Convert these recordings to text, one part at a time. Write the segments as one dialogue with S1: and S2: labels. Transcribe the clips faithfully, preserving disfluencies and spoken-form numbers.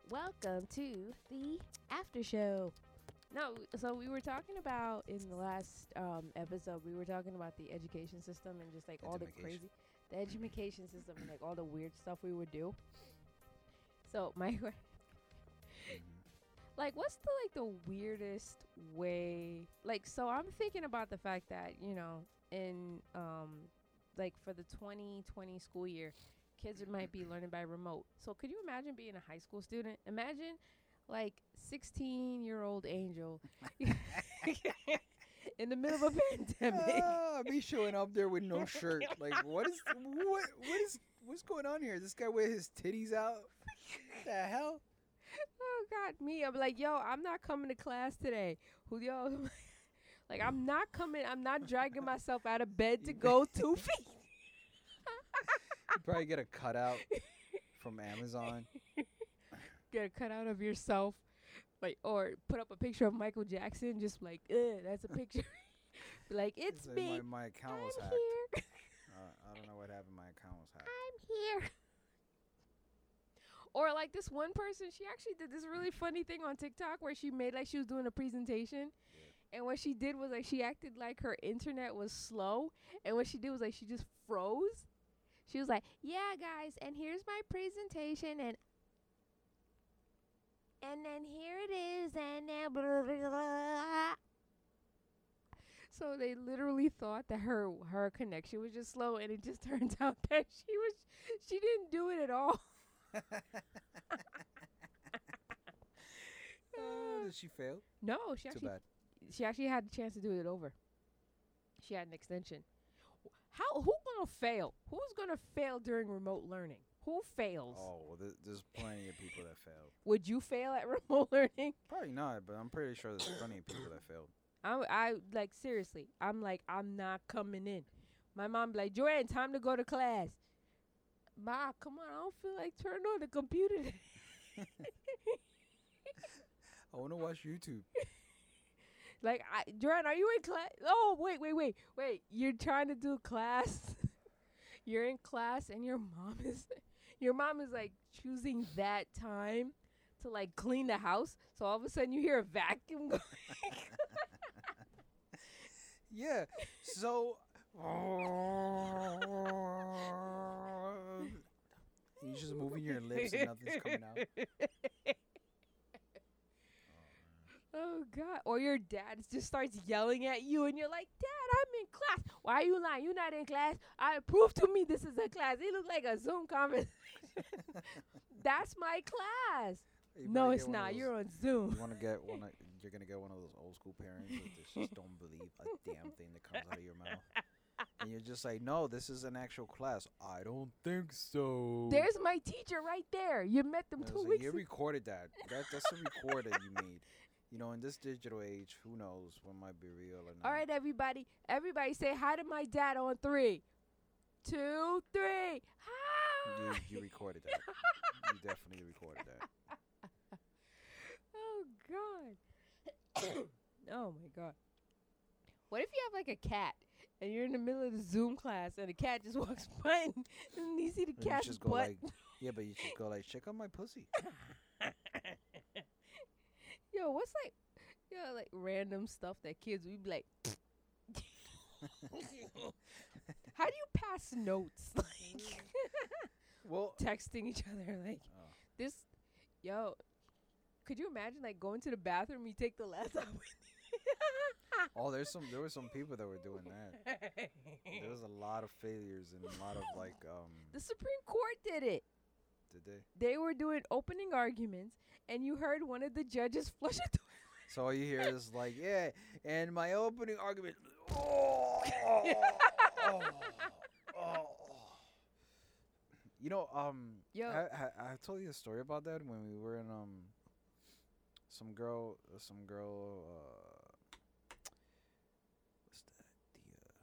S1: Welcome to the after show. No, so we were talking about in the last um, episode, we were talking about the education system and just like all the
S2: Edumacation.
S1: crazy, the education system and like all the weird stuff we would do. So my,
S2: Mhm.
S1: like, what's the like the weirdest way? Like, so I'm thinking about the fact that you know, in um, like for the twenty twenty school year, kids might be learning by remote. So could you imagine being a high school student? Imagine like sixteen year old Angel in the middle of a pandemic.
S2: Ah, me showing up there with no shirt. Like, what is what? What is what's going on here? This guy with his titties out. What the hell?
S1: Oh God, me. I'm like, yo, I'm not coming to class today. Who yo? Like, I'm not coming. I'm not dragging myself out of bed to go two feet.
S2: You probably get a cutout from Amazon.
S1: Get a cutout of yourself, like, or put up a picture of Michael Jackson. Just like, Ugh, that's a picture. Be like, it's
S2: Say
S1: me.
S2: My, my account was
S1: I'm
S2: hacked.
S1: here.
S2: Uh, I don't know what happened. My account was hacked.
S1: I'm here. Or like this one person, she actually did this really funny thing on TikTok where she made like she was doing a presentation.
S2: Yeah.
S1: And what she did was like she acted like her internet was slow. And what she did was like she just froze. She was like, yeah, guys, and here's my presentation. And and then here it is. And then blah, blah, blah. So they literally thought that her her connection was just slow. And it just turns out that she was she didn't do it at all.
S2: Uh, did she fail?
S1: No, she
S2: Too
S1: actually
S2: bad.
S1: she actually had the chance to do it over. She had an extension. How who gonna fail? Who's gonna fail during remote learning? Who fails?
S2: Oh, well, th- there's plenty of people that failed.
S1: Would you fail at remote learning?
S2: Probably not, but I'm pretty sure there's plenty of people that failed.
S1: I I like seriously. I'm like I'm not coming in. My mom be like, Jordan, time to go to class. Ma, come on, I don't feel like turning on the computer today.
S2: I want to watch YouTube.
S1: Like, I, Jordan, are you in class? Oh, wait, wait, wait, wait. You're trying to do class. You're in class, and your mom is, your mom is like choosing that time to like clean the house. So all of a sudden, you hear a vacuum going.
S2: Yeah. So. You're just moving your lips and nothing's coming out.
S1: Oh God! Or your dad just starts yelling at you, and you're like, "Dad, I'm in class. Why are you lying? You're not in class. I prove to me this is a class. It looks like a Zoom conversation. That's my class.
S2: You
S1: No,
S2: better
S1: it's
S2: get one of
S1: not.
S2: those-
S1: You're on Zoom.
S2: You want to get one? Of, you're gonna get one of those old school parents that just just don't believe a damn thing that comes out of your mouth, and you're just like, "No, this is an actual class." I don't think so.
S1: There's my teacher right there. You met them
S2: And I
S1: two
S2: was like,
S1: weeks
S2: you
S1: ago.
S2: recorded that. That that's a record that you made. You know, in this digital age, who knows what might be real or not.
S1: All right, everybody. Everybody say hi to my dad on three, two, three. Hi.
S2: You, you recorded that. You definitely recorded that.
S1: Oh God. Oh my God. What if you have like a cat and you're in the middle of the Zoom class and the cat just walks by and, and you see the
S2: And you
S1: cat's
S2: just go
S1: butt?
S2: like, yeah, but you should go like, check out my pussy.
S1: Yo, what's like, yo, like random stuff that kids we be like. How do you pass notes? Like
S2: Well,
S1: texting each other like
S2: oh.
S1: this. Yo, could you imagine like going to the bathroom? You take the laptop with you.
S2: oh, there's some. There were some people that were doing that. There was a lot of failures and a lot of like, um,
S1: The Supreme Court did it.
S2: did they?
S1: They were doing opening arguments, and you heard one of the judges flush a toilet.
S2: So all you hear is like, yeah, and my opening argument. Oh, oh, oh. You know, um,
S1: Yo.
S2: I, I I told you a story about that when we were in um, some girl, uh, some girl, uh, what's that? The uh,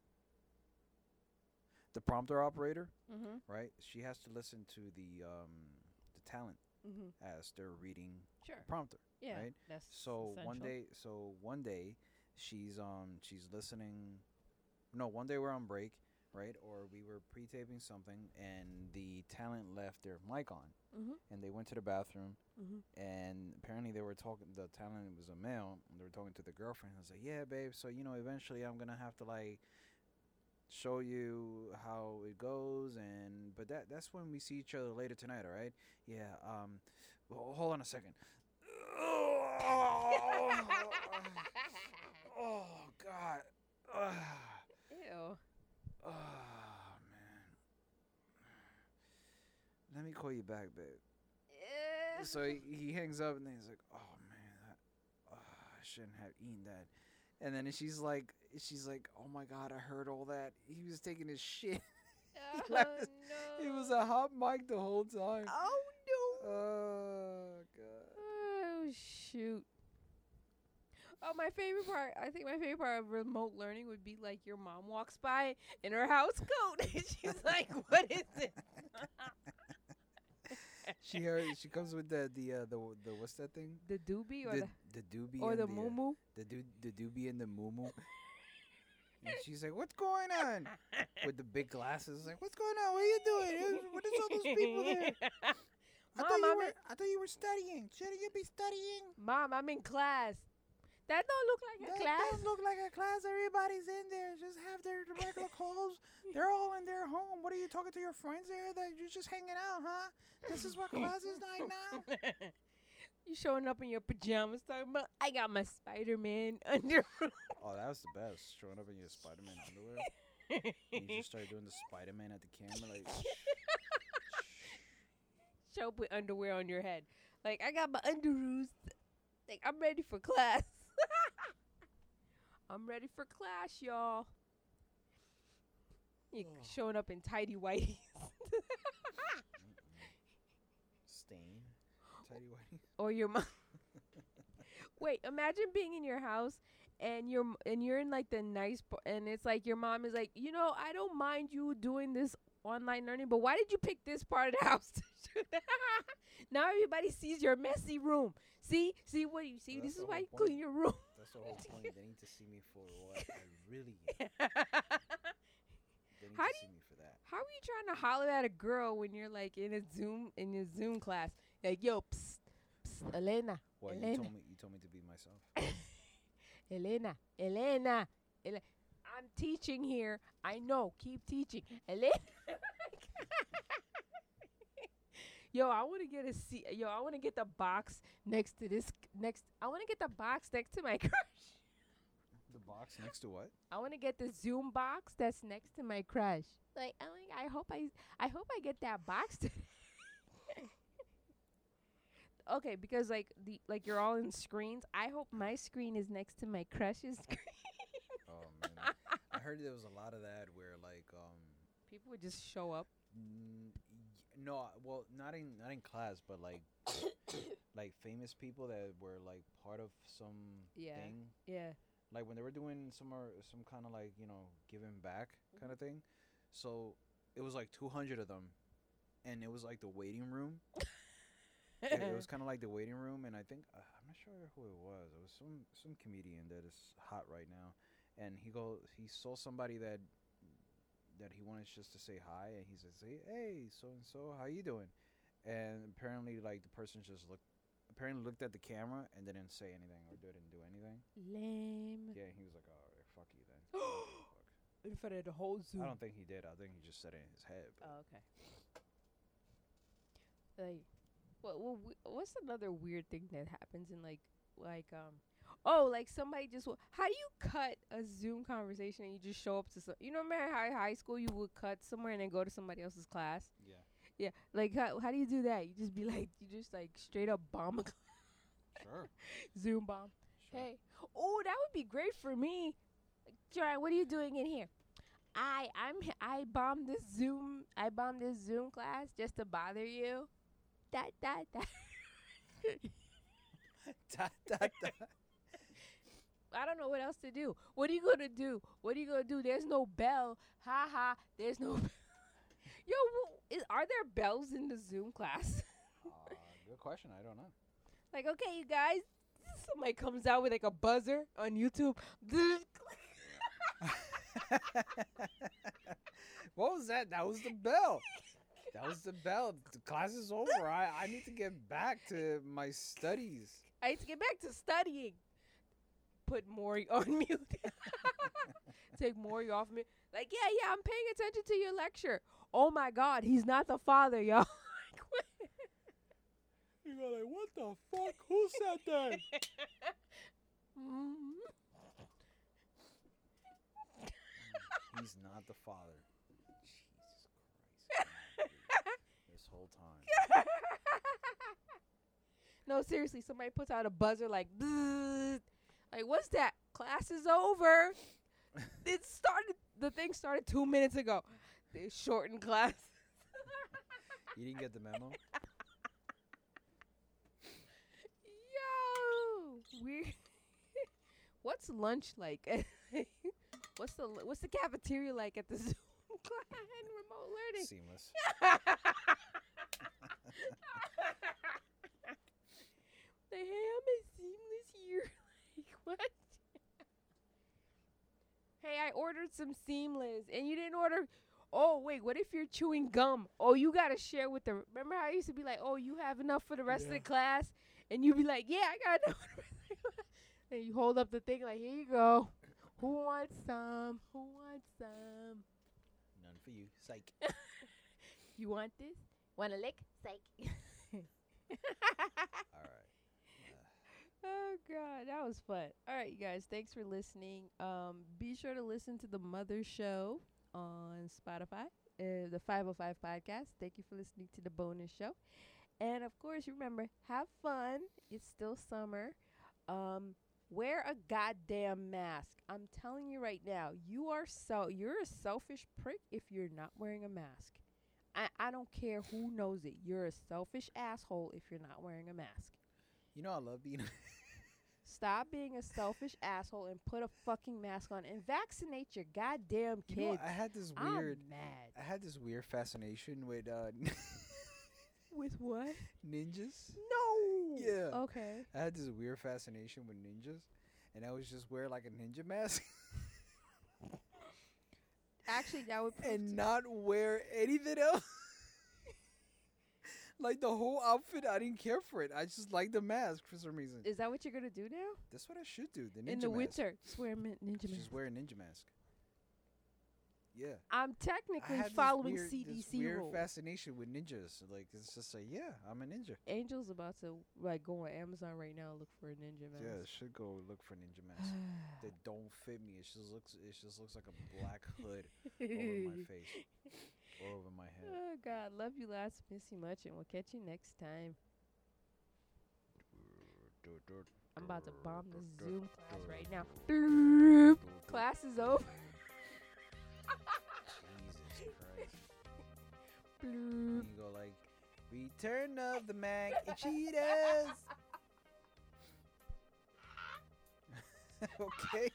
S2: the prompter operator,
S1: Mm-hmm.
S2: right? She has to listen to the um, the talent
S1: Mm-hmm.
S2: as they're reading
S1: Sure.
S2: the prompter.
S1: Yeah.
S2: right?
S1: That's
S2: So
S1: essential.
S2: one day, so one day, she's um she's listening. No, one day we're on break. right? Or we were pre-taping something, and the talent left their mic on,
S1: Mhm.
S2: and they went to the bathroom,
S1: Mhm.
S2: and apparently they were talking. The talent was a male, and they were talking to the girlfriend. I was like, "Yeah, babe. So you know, eventually I'm gonna have to like show you how it goes, and but that that's when we see each other later tonight, all right? Yeah. Um, well, hold on a second. Oh God. Ugh.
S1: Ew.
S2: Oh man. Let me call you back, babe.
S1: Eh.
S2: So he, he hangs up and then he's like, "Oh man, that, uh, I shouldn't have eaten that." And then she's like, "She's like, oh my God, I heard all that. He was taking his shit.
S1: Oh
S2: left-
S1: no.
S2: It was a hot mic the whole time."
S1: Oh no.
S2: Oh God.
S1: Oh shoot. Oh, my favorite part. I think my favorite part of remote learning would be like your mom walks by in her house coat, and she's like, "What is it?"
S2: She heard, she comes with the the uh, the the what's that thing?
S1: The doobie or
S2: The
S1: the,
S2: the doobie
S1: or
S2: and
S1: the
S2: the
S1: moo
S2: uh,
S1: moo.
S2: the do the doobie and the moo And she's like, "What's going on?" With the big glasses, like, "What's going on? What are you doing? What is all those people there?" I
S1: Mom,
S2: thought you
S1: I'm
S2: were.
S1: in,
S2: I thought you were studying. Shouldn't you be studying?
S1: Mom, I'm in class. That don't look like a
S2: That
S1: class.
S2: doesn't look like a class. Everybody's in there. Just have their regular clothes. They're all in their home. What are you talking to your friends there? That you're just hanging out, huh? This is what class is like now.
S1: You showing up in your pajamas talking about, I got my Spider-Man under.
S2: Oh, that was the best. Showing up in your Spider-Man underwear. You just started doing the Spider-Man at the camera, like.
S1: Show up with underwear on your head. Like, I got my underoos. Like, I'm ready for class. I'm ready for class, y'all. You
S2: Oh.
S1: showing up in tidy whities.
S2: Stain. Tidy whitey.
S1: Or your mom. Wait, imagine being in your house and you're and you're in like the nice p- and it's like your mom is like, you know, I don't mind you doing this online learning, but why did you pick this part of the house to do that? Now everybody sees your messy room. See, see what you see.
S2: Well,
S1: this
S2: that's
S1: is
S2: the
S1: why
S2: whole
S1: you
S2: point.
S1: clean your room.
S2: That's the whole point. They need to see me for what I really am. They need
S1: How
S2: to
S1: do
S2: see me for that.
S1: How are you trying to holler at a girl when you're like in a Zoom in your Zoom class? Like, yo, psst, psst, Elena,
S2: Well, you
S1: Elena,
S2: told me. You told me to be myself.
S1: Elena, Elena, Elena. I'm teaching here. I know. Keep teaching, Elena. Yo, I want to get a seat. Yo, I want to get the box next to this. Next, I want to get the box next to my crush.
S2: The box next to what?
S1: I want to get the Zoom box that's next to my crush. Like, I'm like, I hope I, I hope I get that box today. Okay, because like the like you're all in screens. I hope my screen is next to my crush's screen.
S2: Oh man, I heard there was a lot of that where like um.
S1: People would just show up.
S2: N- y- no, well, not in not in class, but like like famous people that were like part of some
S1: Yeah.
S2: thing.
S1: Yeah.
S2: Like when they were doing some or some kind of like you know giving back kind of thing. So it was like two hundred of them, and it was like the waiting room. it, it was kind of like the waiting room, and I think uh, I'm not sure who it was. It was some some comedian that is hot right now, and he go he saw somebody that that he wanted just to say hi, and he says, "Hey, hey, so and so, how you doing?" And apparently, like the person just looked, apparently looked at the camera and didn't say anything or didn't do anything.
S1: Lame.
S2: Yeah, he was like, "Oh, fuck you then." Fuck.
S1: In front of the whole Zoom.
S2: I don't think he did. I think he just said it in his head. But
S1: Oh, okay. Like, what? What? What's another weird thing that happens in like, like, um, oh, like somebody just. wa- How do you cut a Zoom conversation and you just show up to some? You know, remember how high school you would cut somewhere and then go to somebody else's class?
S2: yeah,
S1: Yeah. Like, how how do you do that? You just be like, you just like straight up bomb a class.
S2: sure.
S1: Zoom bomb.
S2: Sure.
S1: Hey, oh, that would be great for me. Like, Joanne, what are you doing in here? I I'm h- I bombed this Zoom. I bombed this Zoom class just to bother you. That that that.
S2: da, da, da.
S1: I don't know what else to do. What are you gonna do? What are you gonna do? There's no bell. Ha ha. There's no. Yo, wh- is, are there bells in the Zoom class?
S2: Uh, good question. I don't know.
S1: Like, okay, you guys. Somebody comes out with like a buzzer on YouTube.
S2: What was that? That was the bell. That was the bell. The class is over. I, I need to get back to my studies.
S1: I need to get back to studying. Put Maury on mute. Take Maury off mute. Like, yeah, yeah, I'm paying attention to your lecture. Oh my God, he's not the father, y'all.
S2: You go like, what the fuck? Who said that?
S1: Mm.
S2: He's not the father. Jesus Christ. This whole time.
S1: No, seriously, somebody puts out a buzzer like, "Bzzz." Like, what's that? Class is over. It started, the thing started two minutes ago. They shortened class.
S2: You didn't get the memo?
S1: Yo, we. What's lunch like? what's the what's the cafeteria like at the Zoom class and remote learning?
S2: Seamless.
S1: The ham is seamless here. Like what? Hey, I ordered some seamless, and you didn't order. Oh wait, what if you're chewing gum? Oh, you gotta share with the. Remember how I used to be like, oh, you have enough for the rest
S2: Yeah.
S1: of the class, and you be like, yeah, I got enough for the rest of the class. And you hold up the thing like, here you go. Who wants some? Who wants some?
S2: None for you. Psych.
S1: You want this? Want a lick? Psych.
S2: All right.
S1: Oh God, that was fun. All right, you guys, thanks for listening. Um, be sure to listen to the Mother Show on Spotify, uh, the five oh five podcast. Thank you for listening to the bonus show, and of course, remember, have fun. It's still summer. Um, wear a goddamn mask. I'm telling you right now, you are so you're a selfish prick if you're not wearing a mask. I I don't care who knows it. You're a selfish asshole if you're not wearing a mask.
S2: You know I love being.
S1: Stop being a selfish asshole and put a fucking mask on and vaccinate your goddamn kids.
S2: You know, I had this weird.
S1: I'm mad.
S2: I had this weird fascination with uh,
S1: With what?
S2: ninjas.
S1: No.
S2: Yeah.
S1: Okay.
S2: I had this weird fascination with ninjas, and I was just wear like a ninja mask
S1: Actually, that would.
S2: and not wear anything else. Like the whole outfit, I didn't care for it. I just like the mask for some reason.
S1: Is that what you're gonna do now?
S2: That's what I should do. The ninja
S1: In the
S2: mask.
S1: winter, just wear a min- ninja mask.
S2: Just wear a ninja mask. Yeah.
S1: I'm
S2: I
S1: technically
S2: had this
S1: following
S2: weird,
S1: C D
S2: this
S1: C
S2: weird
S1: rules.
S2: fascination with ninjas. Like it's just like, yeah, I'm a ninja.
S1: Angel's about to like go on Amazon right now and look for a ninja mask.
S2: Yeah, I should go look for ninja masks. They don't fit me. It just looks. It just looks like a black hood over my face or over my head.
S1: Oh God, love you lots, miss you much, and we'll catch you next time. I'm about to bomb this Zoom class right now. Class is over.
S2: Jesus Christ.
S1: Bloop.
S2: You go like, Return of the Mac and Cheetahs. Okay.